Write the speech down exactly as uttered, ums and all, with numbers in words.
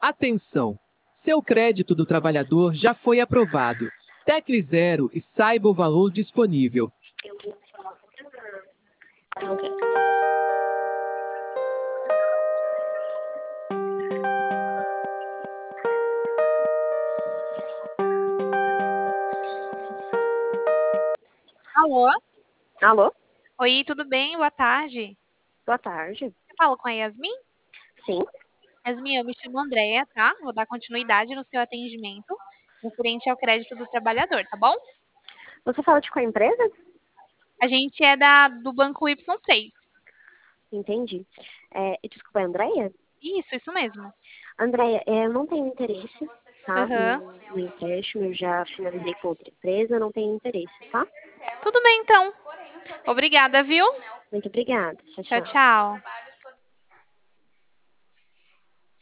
Atenção! Seu crédito do trabalhador já foi aprovado. Tecle zero e saiba o valor disponível. Ok. Alô? Alô? Oi, tudo bem? Boa tarde. Boa tarde. Eu falo com a Yasmin? Sim. Yasmin, eu me chamo Andréia, tá? Vou dar continuidade no seu atendimento referente ao crédito do trabalhador, tá bom? Você fala de qual empresa? A gente é da, do Banco Y três. Entendi. É, desculpa, é Andréia? Isso, isso mesmo. Andréia, é, eu não tenho interesse, tá? Aham. No, no empréstimo, eu já finalizei com outra empresa, eu não tenho interesse, tá? Tudo bem, então. Obrigada, viu? Muito obrigada. Tchau, Tchau, tchau. tchau.